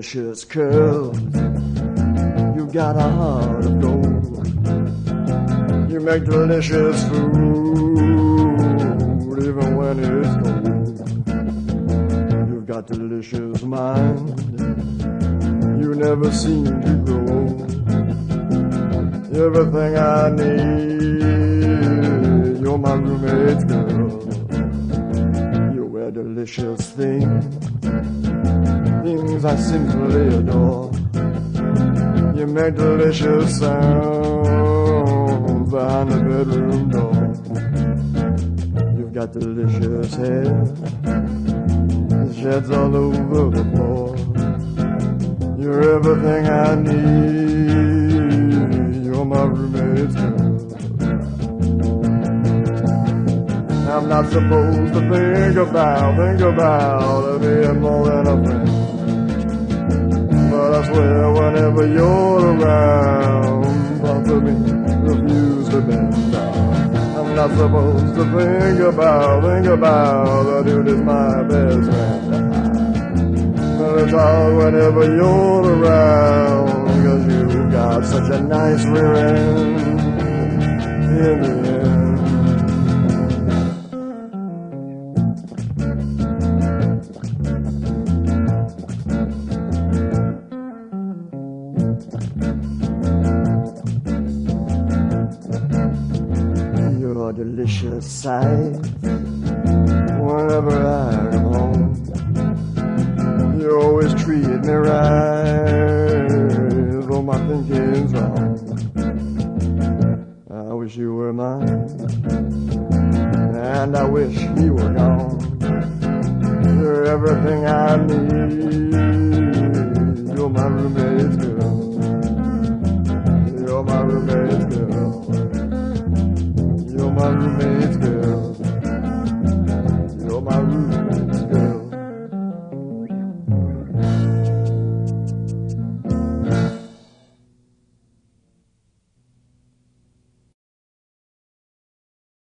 delicious curves. You got a heart of gold. You make delicious food, even when it's cold. You've got delicious mind. You never seem to grow old. Everything I need, you're my roommate's girl. You wear delicious things, things I simply adore. You make delicious sounds behind the bedroom door. You've got delicious hair, it sheds all over the floor. You're everything I need, you're my roommate's girl. I'm not supposed to think about being more than a friend. But I swear whenever you're around, parts of me refuse to bend. I'm not supposed to think about that dude is my best friend. But it's hard whenever you're around, 'cause you've got such a nice rear end in the end. You're a delicious sight whenever I come home. You always treat me right, though my thinking's wrong. I wish you were mine, and I wish you were gone. You're everything I need, you're my roommate's girl. You're my roommate's girl. You're my roommate's girl.